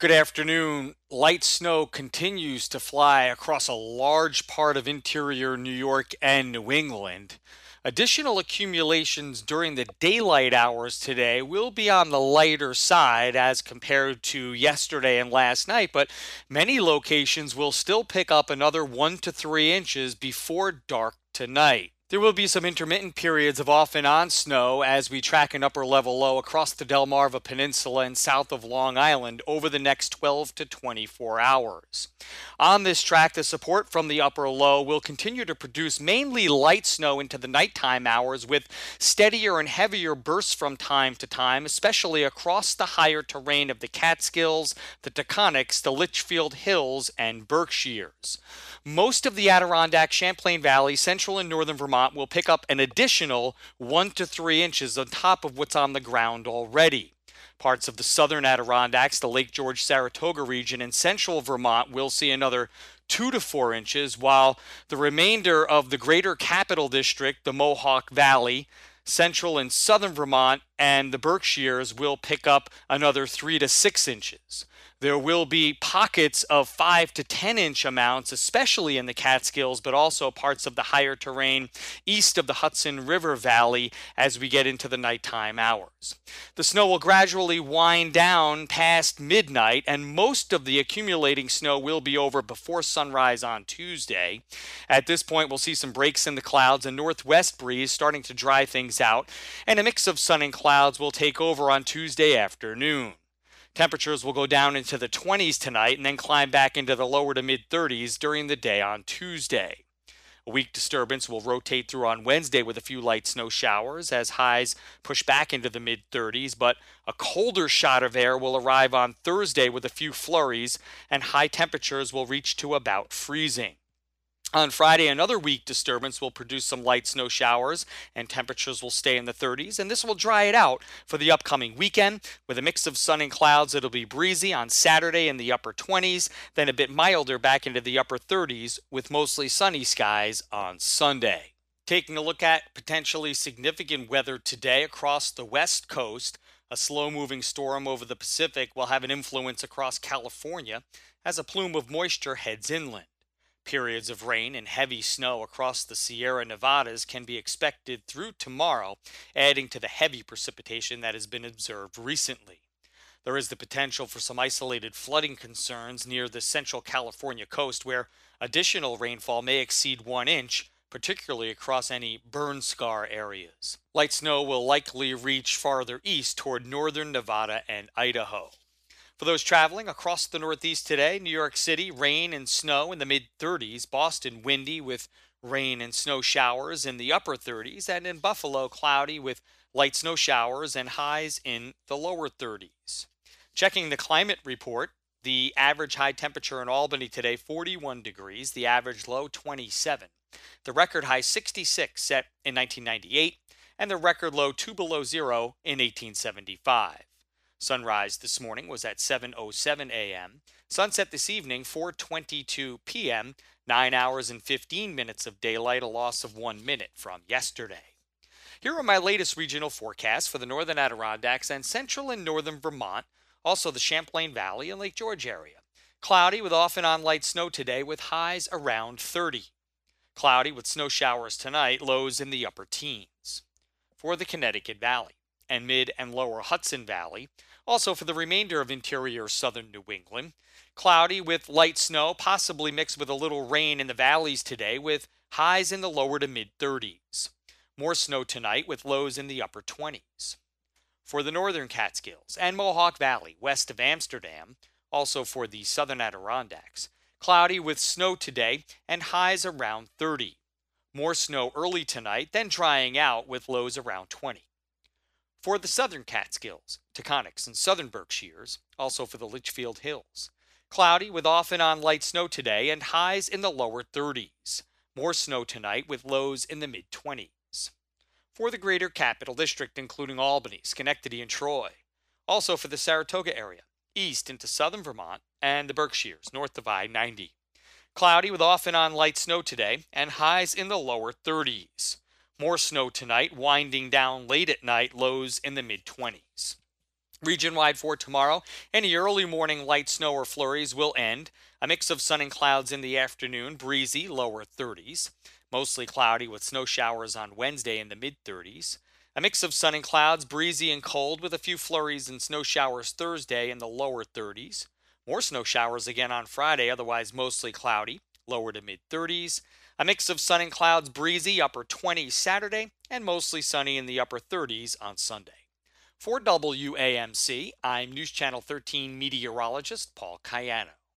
Good afternoon. Light snow continues to fly across a large part of interior New York and New England. Additional accumulations during the daylight hours today will be on the lighter side as compared to yesterday and last night, but many locations will still pick up another 1 to 3 inches before dark tonight. There will be some intermittent periods of off and on snow as we track an upper level low across the Delmarva Peninsula and south of Long Island over the next 12 to 24 hours. On this track, the support from the upper low will continue to produce mainly light snow into the nighttime hours with steadier and heavier bursts from time to time, especially across the higher terrain of the Catskills, the Taconics, the Litchfield Hills, and Berkshires. Most of the Adirondack, Champlain Valley, central and northern Vermont will pick up an additional 1 to 3 inches on top of what's on the ground already. Parts of the southern Adirondacks, the Lake George Saratoga region, and central Vermont will see another 2 to 4 inches, while the remainder of the greater Capital District, the Mohawk Valley, central and southern Vermont, and the Berkshires will pick up another 3 to 6 inches. There will be pockets of 5 to 10 inch amounts, especially in the Catskills, but also parts of the higher terrain east of the Hudson River Valley as we get into the nighttime hours. The snow will gradually wind down past midnight, and most of the accumulating snow will be over before sunrise on Tuesday. At this point, we'll see some breaks in the clouds, a northwest breeze starting to dry things out, and a mix of sun and clouds will take over on Tuesday afternoon. Temperatures will go down into the 20s tonight and then climb back into the lower to mid 30s during the day on Tuesday. A weak disturbance will rotate through on Wednesday with a few light snow showers as highs push back into the mid 30s, but a colder shot of air will arrive on Thursday with a few flurries and high temperatures will reach to about freezing. On Friday, another weak disturbance will produce some light snow showers and temperatures will stay in the 30s, and this will dry it out for the upcoming weekend. With a mix of sun and clouds, it'll be breezy on Saturday in the upper 20s, then a bit milder back into the upper 30s with mostly sunny skies on Sunday. Taking a look at potentially significant weather today across the West Coast, a slow-moving storm over the Pacific will have an influence across California as a plume of moisture heads inland. Periods of rain and heavy snow across the Sierra Nevadas can be expected through tomorrow, adding to the heavy precipitation that has been observed recently. There is the potential for some isolated flooding concerns near the central California coast where additional rainfall may exceed 1 inch, particularly across any burn scar areas. Light snow will likely reach farther east toward northern Nevada and Idaho. For those traveling across the Northeast today, New York City, rain and snow in the mid-30s. Boston, windy with rain and snow showers in the upper 30s. And in Buffalo, cloudy with light snow showers and highs in the lower 30s. Checking the climate report, the average high temperature in Albany today, 41 degrees. The average low, 27. The record high, 66, set in 1998. And the record low, 2 below zero, in 1875. Sunrise this morning was at 7:07 a.m. Sunset this evening, 4:22 p.m., 9 hours and 15 minutes of daylight, a loss of 1 minute from yesterday. Here are my latest regional forecasts for the northern Adirondacks and central and northern Vermont, also the Champlain Valley and Lake George area. Cloudy with off and on light snow today with highs around 30. Cloudy with snow showers tonight, lows in the upper teens. For the Connecticut Valley and mid and lower Hudson Valley, also for the remainder of interior southern New England, cloudy with light snow, possibly mixed with a little rain in the valleys today with highs in the lower to mid 30s. More snow tonight with lows in the upper 20s. For the northern Catskills and Mohawk Valley west of Amsterdam, also for the southern Adirondacks, cloudy with snow today and highs around 30. More snow early tonight, then drying out with lows around 20. For the southern Catskills, Taconics, and southern Berkshires, also for the Litchfield Hills, cloudy with off and on light snow today and highs in the lower 30s. More snow tonight with lows in the mid 20s. For the greater Capital District, including Albany, Schenectady, and Troy, also for the Saratoga area, east into southern Vermont, and the Berkshires, north of I-90. Cloudy with off and on light snow today and highs in the lower 30s. More snow tonight, winding down late at night, lows in the mid-20s. Region-wide for tomorrow, any early morning light snow or flurries will end. A mix of sun and clouds in the afternoon, breezy, lower 30s. Mostly cloudy with snow showers on Wednesday in the mid 30s. A mix of sun and clouds, breezy and cold with a few flurries and snow showers Thursday in the lower 30s. More snow showers again on Friday, otherwise mostly cloudy, lower to mid 30s. A mix of sun and clouds, breezy, upper 20s Saturday, and mostly sunny in the upper 30s on Sunday. For WAMC, I'm News Channel 13 meteorologist Paul Cayano.